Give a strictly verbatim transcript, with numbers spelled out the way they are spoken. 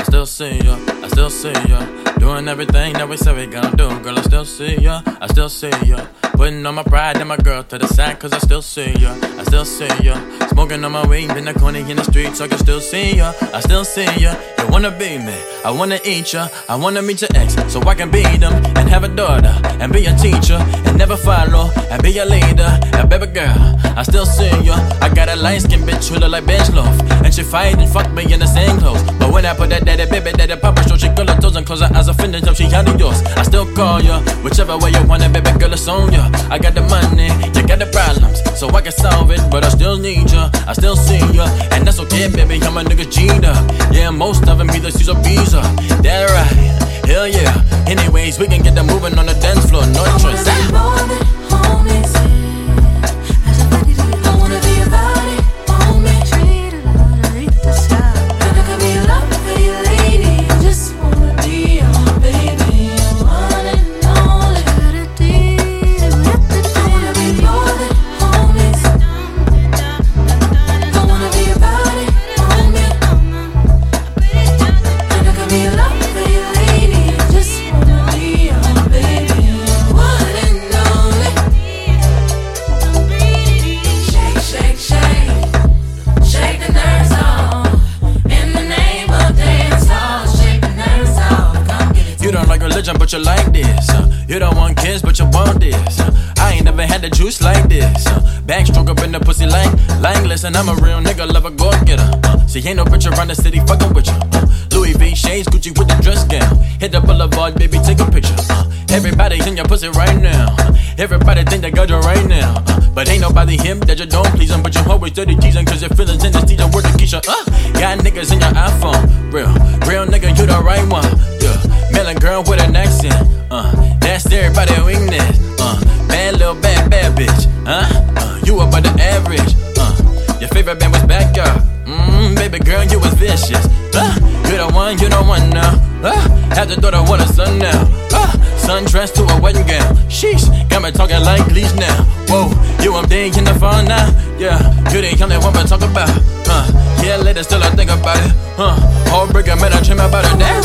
still see ya, I still see ya. Doing everything that we said we gonna do. Girl, I still see ya, I still see ya. Putting on my pride and my girl to the side, cause I still see ya, I still see ya. Smoking on my weed in the corner in the street, so I can still see ya, I still see ya. You wanna be me, I wanna eat ya. I wanna meet your ex, so I can beat them. And have a daughter, and be a teacher. And never follow, and be a leader. And baby girl, I still see ya. I got a light-skinned bitch who look like bench loaf. And she fight and fuck me in the same clothes. But when I put that daddy, baby, daddy, papa show, she girl her toes and close her eyes, offended till she out of yours. I still call ya, whichever way you want it, baby girl, it's on ya. I got the money, you got the problems, so I can solve it, but I still need ya, I still see ya, and that's okay, baby, I'm a nigga G'd up. Yeah, most of them either C's or B's up. That right, hell yeah. Anyways, we can get them moving on the dance floor, no choice. I wanna be more than homies. I wanna be your body, homie. Treat it like the sky. And I can be your love for your lady. I just wanna be your baby. I want it all. I wanna be more than homies. I wanna be your body, homie. And I can be your love for your lady. I just wanna be your baby. I want it all. Shake, shake, shake. Shake the nerves off. In the name of dance hall. Shake the nerves off. Come get it. You don't like religion, but you like this. Uh, you don't want kids, but you want this. Uh, I ain't never had the juice like this. Uh, backstroke up in the pussy like, like, listen, I'm a real nigga, love a go getter. Uh, see, ain't no bitch around the city fucking with you. Uh, Louis V shades, Gucci with the dress gown. Hit the boulevard, baby, take a picture. Uh, everybody in your pussy right now. Uh, everybody think they got you right now. Uh, but ain't nobody him that you don't please them. But you always dirty teasing, cause your feelings in the teacher word to Keisha. Uh, got niggas in your iPhone. Real, real nigga, you the right one. Yeah, melon girl with an accent. Uh, that's everybody weakness. Uh, bad little bad bad bitch. Huh? Uh, you above the average. Uh, your favorite band was Backyard. Mmm, baby girl, you was vicious. Uh, you the one, you the one now. Uh, have the daughter, want a son now. Uh, sundress to a wedding gown. Sheesh, got me talking like Gleech now. Whoa, you I'm day in the fall now. Yeah, you the young that want to talk about. Uh, yeah, later still I think about it. Uh, heartbreaker, man, I dream about it now.